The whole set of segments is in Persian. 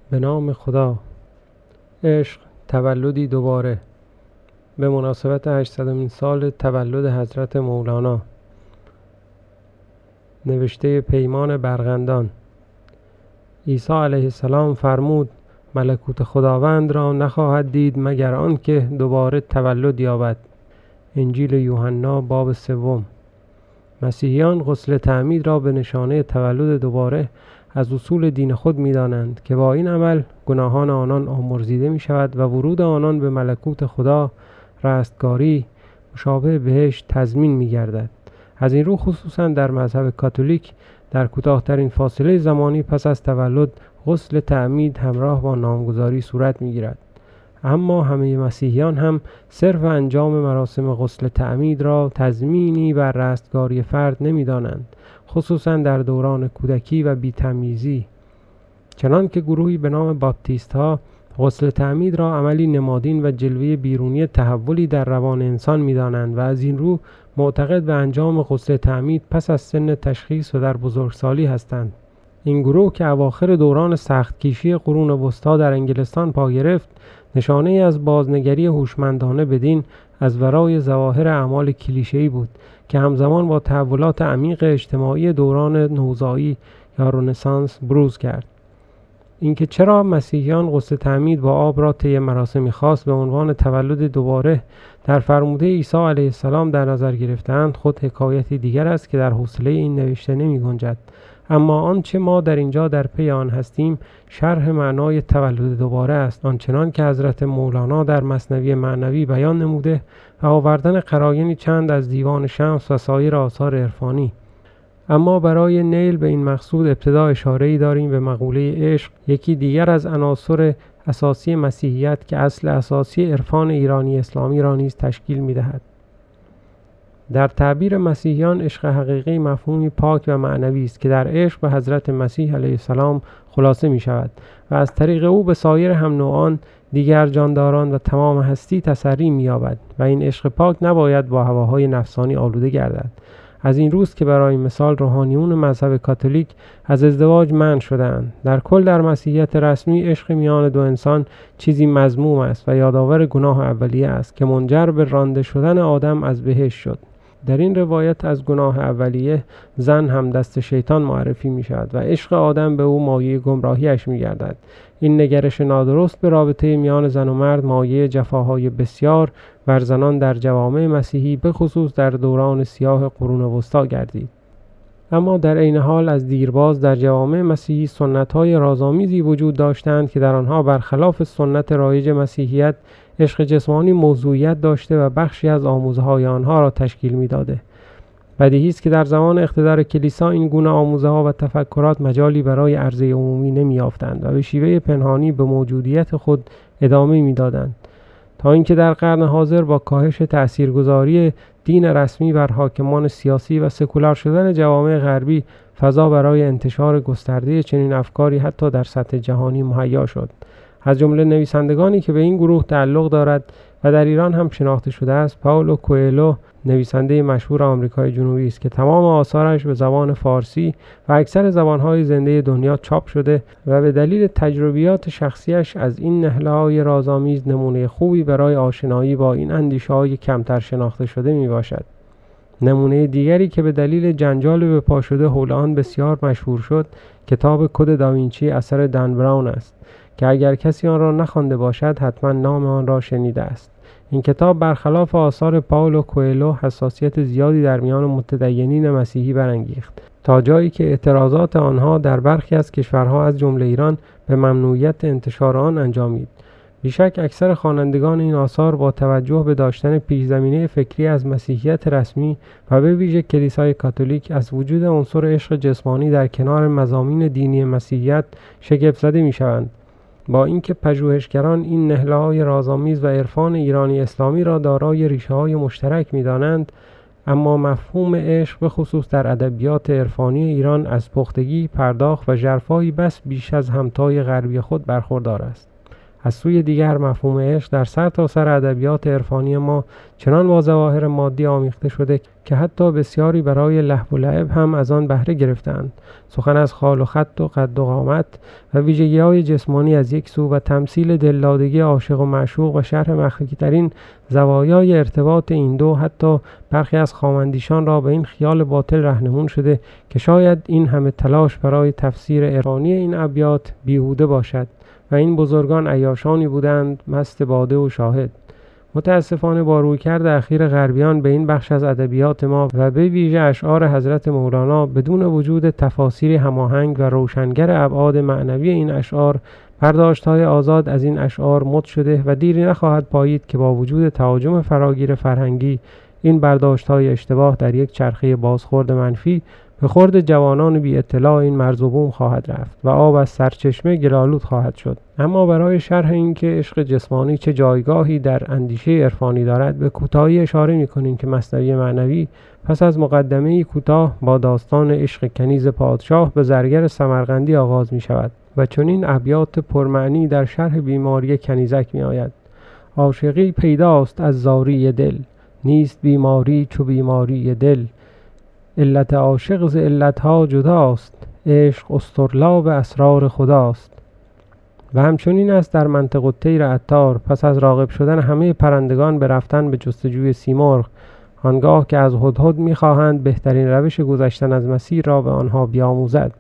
به نام خدا. عشق تولدی دوباره. به مناسبت 800مین سال تولد حضرت مولانا. نوشته پیمان برغندان. عیسی علیه السلام فرمود ملکوت خداوند را نخواهد دید مگر آنکه دوباره تولد یابد. انجیل یوحنا باب 3. مسیحیان غسل تعمید را به نشانه تولد دوباره از اصول دین خود می‌دانند که با این عمل گناهان آنان آمرزیده می شود و ورود آنان به ملکوت خدا، رستگاری، مشابه بهشت تضمین می گردد. از این رو خصوصا در مذهب کاتولیک در کوتاه‌ترین فاصله زمانی پس از تولد غسل تعمید همراه با نامگذاری صورت می گیرد. اما همه مسیحیان هم صرف انجام مراسم غسل تعمید را تضمینی بر رستگاری فرد نمی دانند، خصوصا در دوران کودکی و بی‌تمیزی. چنان که گروهی به نام باپتیست ها غسل تعمید را عملی نمادین و جلوه بیرونی تحولی در روان انسان می دانند و از این رو معتقد به انجام غسل تعمید پس از سن تشخیص و در بزرگسالی هستند. این گروه که اواخر دوران سخت کیشی قرون وسطی در انگلستان پا گرفت، نشانه از بازنگری هوشمندانه بدین از ورای ظواهر اعمال کلیشه‌ای بود که همزمان با تحولات عمیق اجتماعی دوران نوزایی یا رنسانس بروز کرد. اینکه چرا مسیحیان غسل تعمید با آب را طی مراسمی خاص به عنوان تولد دوباره در فرموده عیسی علیه السلام در نظر گرفتند خود حکایتی دیگر است که در حوصله این نوشته نمی گنجد. اما آنچه ما در اینجا در پی آن هستیم شرح معنای تولد دوباره است، آنچنان که حضرت مولانا در مثنوی معنوی بیان نموده و آوردن قراینی چند از دیوان شمس و سایر آثار عرفانی. اما برای نیل به این مقصود ابتدا اشاره‌ای داریم به مقوله عشق، یکی دیگر از عناصر اساسی مسیحیت که اصل اساسی عرفان ایرانی اسلامی را نیز تشکیل می‌دهد. در تعبیر مسیحیان عشق حقیقی مفهومی پاک و معنوی است که در عشق به حضرت مسیح علیه السلام خلاصه می شود و از طریق او به سایر هم نوعان دیگر جانداران و تمام هستی تسری می یابد و این عشق پاک نباید با هواهای نفسانی آلوده گردد. از این روست که برای مثال روحانیون مذهب کاتولیک از ازدواج منع شده‌اند. در کل در مسیحیت رسمی عشق میان دو انسان چیزی مذموم است و یادآور گناه اولیه است که منجر به رانده شدن آدم از بهشت شد. در این روایت از گناه اولیه زن هم دست شیطان معرفی می شود و عشق آدم به او مایه گمراهیش می گردد. این نگرش نادرست به رابطه میان زن و مرد مایه جفاهای بسیار بر زنان در جوامع مسیحی به خصوص در دوران سیاه قرون وسطی گردید. اما در عین حال از دیرباز در جوامع مسیحی سنت‌های رازآمیزی وجود داشتند که در آنها برخلاف سنت رایج مسیحیت عشق جسمانی موضوعیت داشته و بخشی از آموزه‌های آنها را تشکیل می‌داده. بدیهی است که در زمان اقتدار کلیسا این گونه آموزه‌ها و تفکرات مجالی برای عرضه عمومی نمی‌یافتند و به شیوه پنهانی به موجودیت خود ادامه می‌دادند، تا اینکه در قرن حاضر با کاهش تأثیرگذاری دین رسمی بر حاکمان سیاسی و سکولار شدن جوامع غربی فضا برای انتشار گسترده چنین افکاری حتی در سطح جهانی مهیا شد. از جمله نویسندگانی که به این گروه تعلق دارد و در ایران هم شناخته شده است، پائولو کوئلو، نویسنده مشهور آمریکای جنوبی است که تمام آثارش به زبان فارسی و اکثر زبانهای زنده دنیا چاپ شده و به دلیل تجربیات شخصیش از این نهله‌های رازآمیز نمونه خوبی برای آشنایی با این اندیشه‌های کمتر شناخته شده میباشد. نمونه دیگری که به دلیل جنجال به پا شده حول آن بسیار مشهور شد، کتاب کد داوینچی اثر دن براون است که اگر کسی آن را نخوانده باشد حتما نام آن را شنیده است. این کتاب برخلاف آثار پائولو کوئلو حساسیت زیادی در میان متدینین مسیحی برانگیخت، تا جایی که اعتراضات آنها در برخی از کشورها از جمله ایران به ممنوعیت انتشار آن انجامید. بیشک اکثر خوانندگان این آثار با توجه به داشتن پیش‌زمینه فکری از مسیحیت رسمی و به ویژه کلیسای کاتولیک از وجود عنصر عشق جسمانی در کنار مضامین دینی مسیحیت شگفت‌زده می‌شوند. با اینکه پژوهشگران این نهله‌های رازآمیز و عرفان ایرانی اسلامی را دارای ریشه‌های مشترک می‌دانند، اما مفهوم عشق به خصوص در ادبیات عرفانی ایران از پختگی، پرداخت و ژرفایی بس بیش از همتای غربی خود برخوردار است. از سوی دیگر مفهوم عشق در سرتاسر ادبیات عرفانی ما چنان با ظواهر مادی آمیخته شده که حتی بسیاری برای لهو و لعب هم از آن بهره گرفتند. سخن از خال و خط و قد و قامت و ویژگی‌های جسمانی از یک سو و تمثیل دلدادگی عاشق و معشوق و شرح مخفی‌ترین زوایای ارتباط این دو، حتی برخی از خامندیشان را به این خیال باطل رهنمون شده که شاید این همه تلاش برای تفسیر عرفانی این ابیات بیهوده باشد و این بزرگان عیاشانی بودند مست باده و شاهد. متاسفانه با رویکرد اخیر غربیان به این بخش از ادبیات ما و به ویژه اشعار حضرت مولانا بدون وجود تفاسیری هماهنگ و روشنگر ابعاد معنوی این اشعار، برداشت‌های آزاد از این اشعار مد شده و دیری نخواهد پایید که با وجود تهاجم فراگیر فرهنگی این برداشت‌های اشتباه در یک چرخه بازخورد منفی به خورد جوانان بی اطلاع این مرز و بوم خواهد رفت و آب از سرچشمه گلالود خواهد شد. اما برای شرح اینکه عشق جسمانی چه جایگاهی در اندیشه عرفانی دارد، به کوتاهی اشاره می‌کنیم که مثنوی معنوی پس از مقدمه‌ای کوتاه با داستان عشق کنیز پادشاه به زرگر سمرقندی آغاز می‌شود و چنین ابیات پرمعنی در شرح بیماری کنیزک می‌آید: عاشقی پیداست از زاری دل، نیست بیماری چو بیماری دل. علت عاشق ز علتها جداست، عشق اصطرلاب اسرار خداست. و همچنین است در منطق الطیر عطار پس از راغب شدن همه پرندگان به رفتن به جستجوی سیمرغ، آنگاه که از هدهد می‌خواهند بهترین روش گذشتن از مسیر را به آنها بیاموزد.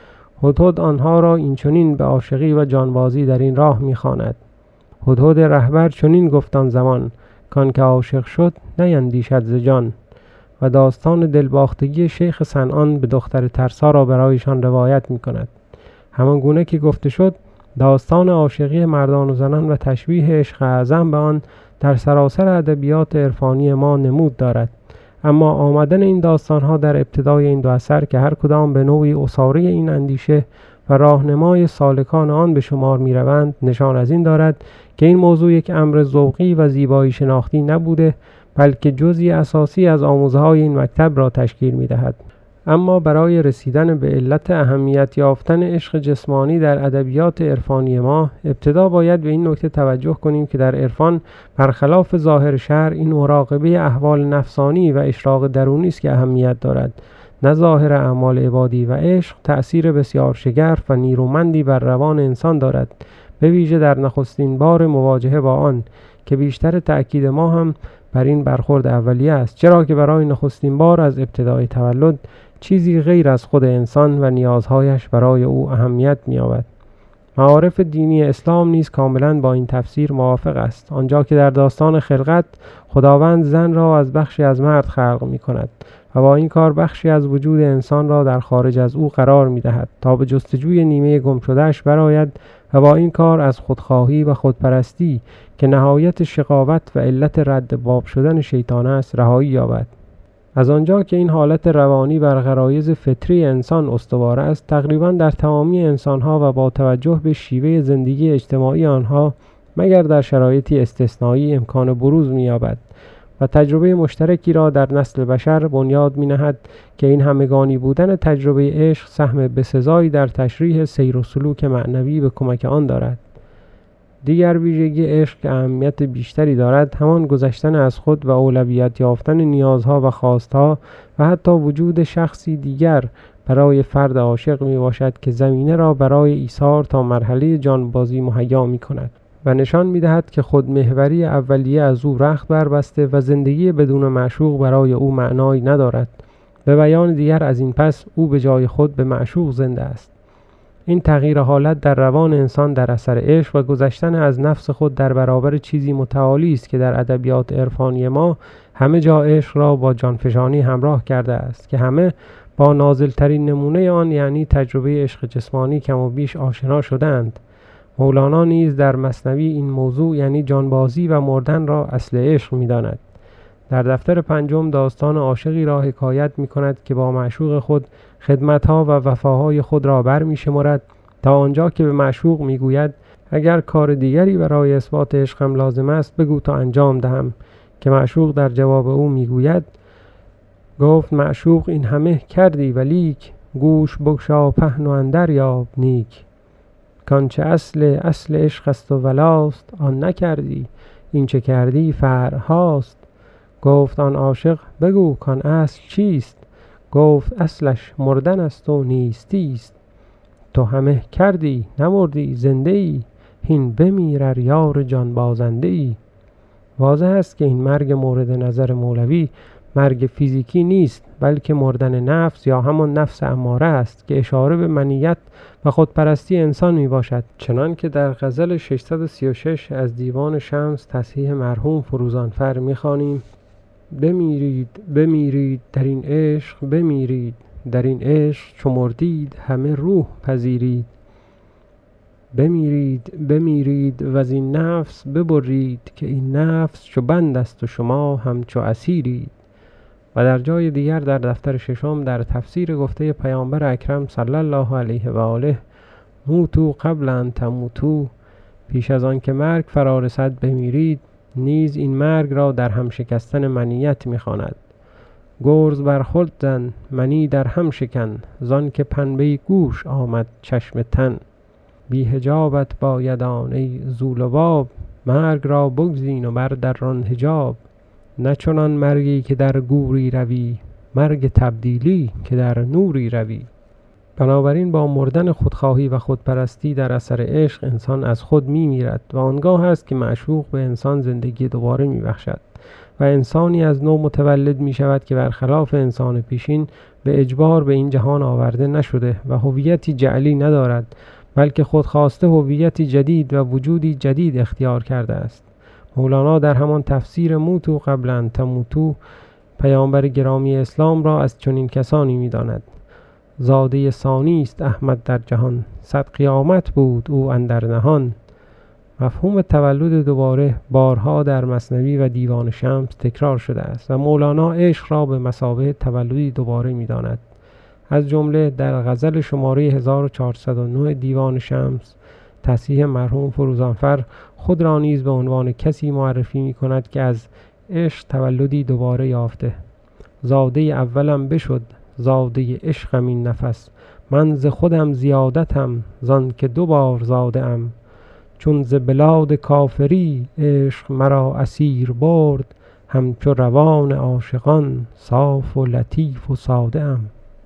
هدهد آنها را اینچنین به عاشقی و جانبازی در این راه می‌خواند: هدهد رهبر چنین گفتان زمان، کان که عاشق شد نیندیشد ز جان. و داستان دلباختگی شیخ صنعان به دختر ترسا را برایشان روایت می‌کند. همان گونه که گفته شد، داستان عاشقی مردان و زنان و تشبیه عشق اعظم به آن در سراسر ادبیات عرفانی ما نمود دارد. اما آمدن این داستان‌ها در ابتدای این دو اثر که هر کدام به نوعی عصاره این اندیشه و راهنمای سالکان آن به شمار می‌روند، نشان از این دارد که این موضوع یک امر ذوقی و زیبایی شناختی نبوده، بلکه جزئی اساسی از آموزه‌های این مکتب را تشکیل می‌دهد. اما برای رسیدن به علت اهمیت یافتن عشق جسمانی در ادبیات عرفانی ما، ابتدا باید به این نکته توجه کنیم که در عرفان برخلاف ظاهر شرع این مراقبه احوال نفسانی و اشراق درونی است که اهمیت دارد، نه ظاهر اعمال عبادی. و عشق تأثیر بسیار شگرف و نیرومندی بر روان انسان دارد، به ویژه در نخستین بار مواجهه با آن، که بیشتر تأکید ما هم بر این برخورد اولیه است، چرا که برای نخستین بار از ابتدای تولد چیزی غیر از خود انسان و نیازهایش برای او اهمیت می‌یابد. معارف دینی اسلام نیز کاملا با این تفسیر موافق است، آنجا که در داستان خلقت خداوند زن را از بخشی از مرد خلق می‌کند و با این کار بخشی از وجود انسان را در خارج از او قرار می‌دهد تا به جستجوی نیمه گم شده‌اش برآید و با این کار از خودخواهی و خودپرستی که نهایت شقاوت و علت رد باب شدن شیطان است رهایی یابد. از آنجا که این حالت روانی بر غرایز فطری انسان استوار است، تقریبا در تمامی انسانها و با توجه به شیوه زندگی اجتماعی آنها مگر در شرایطی استثنایی امکان بروز می‌یابد و تجربه مشترکی را در نسل بشر بنیاد می‌نهد که این همگانی بودن تجربه عشق سهم بسزایی در تشریح سیر و سلوک معنوی به کمک آن دارد. دیگر ویژگی عشق که اهمیت بیشتری دارد، همان گذشتن از خود و اولویت یافتن نیازها و خواستها و حتی وجود شخصی دیگر برای فرد عاشق می باشد که زمینه را برای ایثار تا مرحله جانبازی مهیا می کند و نشان می دهد که خودمحوری اولیه از او رخت بربسته و زندگی بدون معشوق برای او معنایی ندارد. به بیان دیگر از این پس او به جای خود به معشوق زنده است. این تغییر حالت در روان انسان در اثر عشق و گذشتن از نفس خود در برابر چیزی متعالی است که در ادبیات عرفانی ما همه جا عشق را با جانفشانی همراه کرده است، که همه با نازلترین نمونه آن یعنی تجربه عشق جسمانی کم و بیش آشنا شدند. مولانا نیز در مثنوی این موضوع یعنی جانبازی و مردن را اصل عشق می‌داند. در دفتر پنجم داستان عاشقی را حکایت می‌کند که با معشوق خود خدمت‌ها و وفاهای خود را برمی‌شمارد تا آنجا که به معشوق می‌گوید اگر کار دیگری برای اثبات عشقم لازم است بگو تا انجام دهم، که معشوق در جواب او می‌گوید گفت معشوق این همه کردی ولیک، گوش بگشا پهن و اندر یاب نیک. کانچه اصل عشق است و ولاست، آن نکردی این چه کردی فرع هاست. گفت آن عاشق بگو کان اصل چیست؟ گفت اصلش مردن است و نیستی است. تو همه کردی نمردی زنده ای، هین بمیر ار یار جان بازنده ای. واضح است که این مرگ مورد نظر مولوی مرگ فیزیکی نیست، بلکه مردن نفس یا همان نفس اماره است که اشاره به منیت و خودپرستی انسان می باشد. چنان که در غزل 636 از دیوان شمس تصحیح مرحوم فروزانفر می خوانیم: بمیرید بمیرید در این عشق بمیرید، در این عشق چو مردید همه روح پذیرید. بمیرید بمیرید وز این نفس ببرید، که این نفس چو بند است و شما همچو اسیرید. و در جای دیگر در دفتر ششم در تفسیر گفته پیامبر اکرم صلی الله علیه و آله: موتوا قبل ان تموتوا، پیش از آن که مرگ فرا رسد بمیرید، نیز این مرگ را در هم شکستن منیت می‌خواند. گرز بر خود زن منی در هم شکن، زان که پنبه گوش آمد چشم تن. بی حجابت بایدان ای ذو لباب، مرگ را بگزین و بردران حجاب. نه چنان مرگی که در گوری روی، مرگ تبدیلی که در نوری روی. بنابراین با مردن خودخواهی و خودپرستی در اثر عشق انسان از خود می میرد و آنگاه است که معشوق به انسان زندگی دوباره می بخشد و انسانی از نو متولد می شود که برخلاف انسان پیشین به اجبار به این جهان آورده نشده و هویتی جعلی ندارد، بلکه خودخواسته هویتی جدید و وجودی جدید اختیار کرده است. مولانا در همان تفسیر موتوا قبل ان تموتوا پیامبر گرامی اسلام را از چنین کسانی می داند: زاده ثانی است احمد در جهان، صد قیامت بود او اندر نهان. مفهوم تولد دوباره بارها در مثنوی و دیوان شمس تکرار شده است و مولانا عشق را به مثابه تولدی دوباره می داند. از جمله در غزل شماره 1409 دیوان شمس تصحیح مرحوم فروزانفر خود را نیز به عنوان کسی معرفی می کند که از عشق تولدی دوباره یافته: زاده اولم بشد زاده عشقم این نفس، من ز خودم زیادتم زان که دوبار زاده ام. چون ز بلاد کافری عشق مرا اسیر برد، همچو روان عاشقان صاف و لطیف و ساده ام.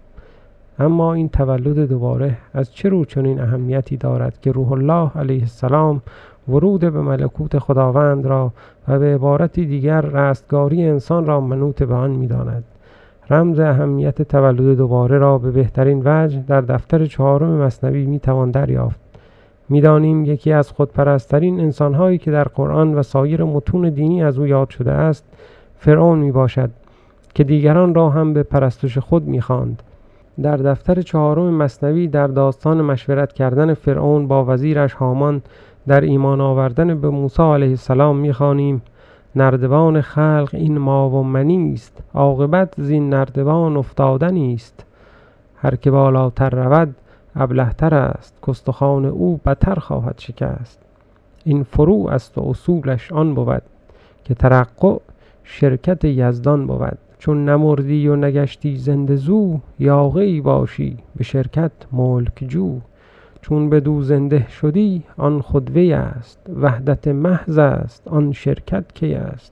اما این تولد دوباره از چه رو چنین اهمیتی دارد که روح الله علیه السلام ورود به ملکوت خداوند را و به عبارتی دیگر رستگاری انسان را منوط به آن می داند؟ رمز اهمیت تولد دوباره را به بهترین وجه در دفتر 4 مثنوی می توان دریافت. می دانیم یکی از خودپرست‌ترین انسان‌هایی که در قرآن و سایر متون دینی از او یاد شده است فرعون می باشد که دیگران را هم به پرستش خود می خواند. در دفتر 4 مثنوی در داستان مشورت کردن فرعون با وزیرش هامان در ایمان آوردن به موسی علیه السلام می خوانیم: نردبان خلق این ما و منی است، عاقبت زین نردبان افتادنی است. هر که بالاتر رود ابله‌تر است، کاستخوان او بتر خواهد شکست. این فروع است و اصولش آن بود، که ترقع شرکت یزدان بود. چون نمردی و نگشتی زنده زو، یاغه‌ای باشی به شرکت ملک جو. چون بدو زنده شدی آن خود وی است، وحدت محض است آن شرکت کی است.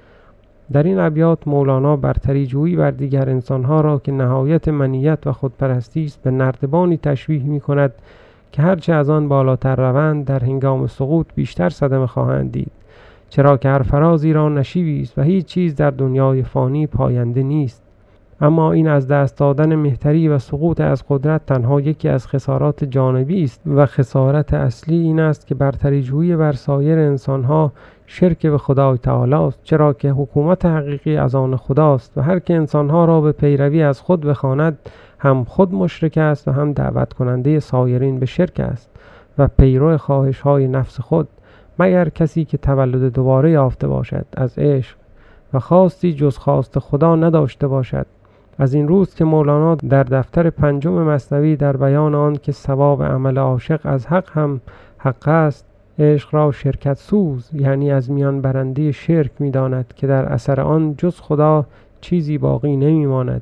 در این ابیات مولانا برتری جویی بر دیگر انسانها را که نهایت منیت و خودپرستی است به نردبانی تشبیه می کند که هرچه از آن بالاتر روند در هنگام سقوط بیشتر صدمه خواهند دید، چرا که هر فرازی را نشیبی است و هیچ چیز در دنیای فانی پاینده نیست. اما این از دست دادن مهتری و سقوط از قدرت تنها یکی از خسارات جانبی است و خسارت اصلی این است که برتری جویی بر سایر انسانها شرک به خدای تعالی است، چرا که حکومت حقیقی از آن خداست و هر که انسانها را به پیروی از خود بخواند هم خود مشرک است و هم دعوت کننده سایرین به شرک است و پیرو خواهش‌های نفس خود، مگر کسی که تولد دوباره یافته باشد از عشق و خواستی جز خواست خدا نداشته باشد. از این روز که مولانا در دفتر 5 مثنوی در بیان آن که ثواب عمل عاشق از حق هم حق است، عشق را شرکت سوز یعنی از میان برنده شرک می داند که در اثر آن جز خدا چیزی باقی نمی ماند.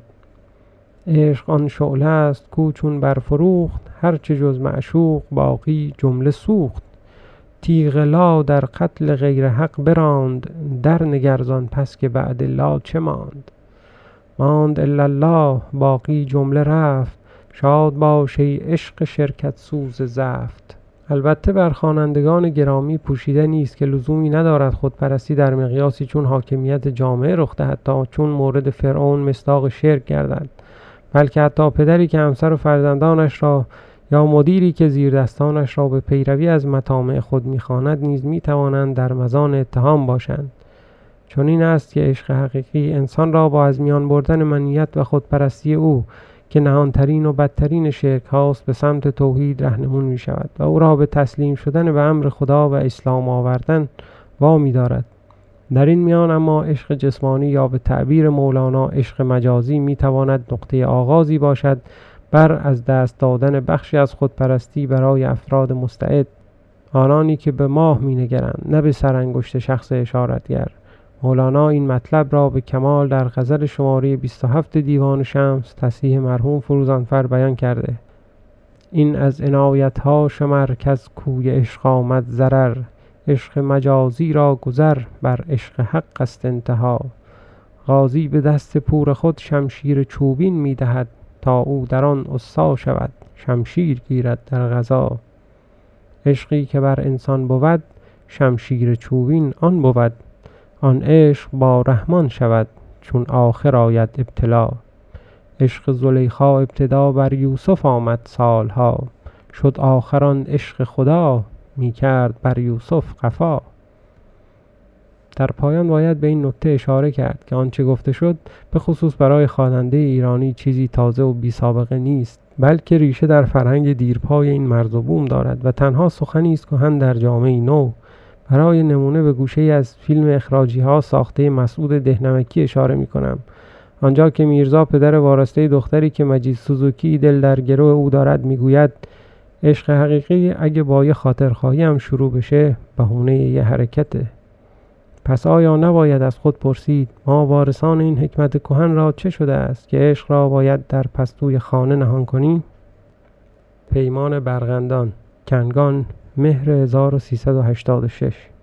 عشق آن شعله است کو چون برفروخت، هرچه جز معشوق باقی جمله سوخت. تیغ لا در قتل غیر حق براند، در نگرزان پس که بعد الله چه ماند. ماند الا الله باقی جمله رفت، شاد باش ای عشق شرکت سوز زفت. البته بر خوانندگان گرامی پوشیده نیست که لزومی ندارد خودپرستی در مقیاسی چون حاکمیت جامعه رخ دهد تا چون مورد فرعون مصداق شرک گردد، بلکه حتی پدری که همسر و فرزندانش را یا مدیری که زیردستانش را به پیروی از مطامع خود می‌خواند نیز می‌توانند در مزان اتهام باشند. چون این است که عشق حقیقی انسان را با از میان بردن منیت و خودپرستی او که نهانترین و بدترین شرک هاست به سمت توحید رهنمون می شود و او را به تسلیم شدن به امر خدا و اسلام آوردن وامی دارد. در این میان اما عشق جسمانی یا به تعبیر مولانا عشق مجازی می تواند نقطه آغازی باشد بر از دست دادن بخشی از خودپرستی برای افراد مستعد، آنانی که به ماه می نگرند نه به سرانگشت شخص اشارتگر. مولانا این مطلب را به کمال در غزل شماره 27 دیوان شمس تصحیح مرحوم فروزانفر بیان کرده. این از عنایت‌ها شمر کز کوی عشق آمد ضرر، عشق مجازی را گذر بر عشق حق است انتها. غازی به دست پور خود شمشیر چوبین می دهد، تا او در آن اسا شود شمشیر گیرد در غزا. عشقی که بر انسان بود شمشیر چوبین آن بود، آن عشق با رحمان شود چون آخر آید ابتلا. عشق زلیخا ابتدا بر یوسف آمد سالها، شد آخر آن عشق خدا می کرد بر یوسف قفا. در پایان باید به این نکته اشاره کرد که آنچه گفته شد به خصوص برای خواننده ایرانی چیزی تازه و بی سابقه نیست، بلکه ریشه در فرهنگ دیرپای این مرز و بوم دارد و تنها سخنی است کهن در جامعه نو. برای نمونه به گوشه‌ای از فیلم اخراجی ها ساخته مسعود دهنمکی اشاره می کنم. آنجا که میرزا پدر وارسته دختری که مجید سوزوکی دل در گرو او دارد میگوید عشق حقیقی اگه با یه خاطرخواهی هم شروع بشه بهونه یه حرکته. پس آیا نباید از خود پرسید ما وارثان این حکمت کهن را چه شده است که عشق را باید در پستوی خانه نهان کنیم؟ پیمان برغندان، کنگان، مهر 1386.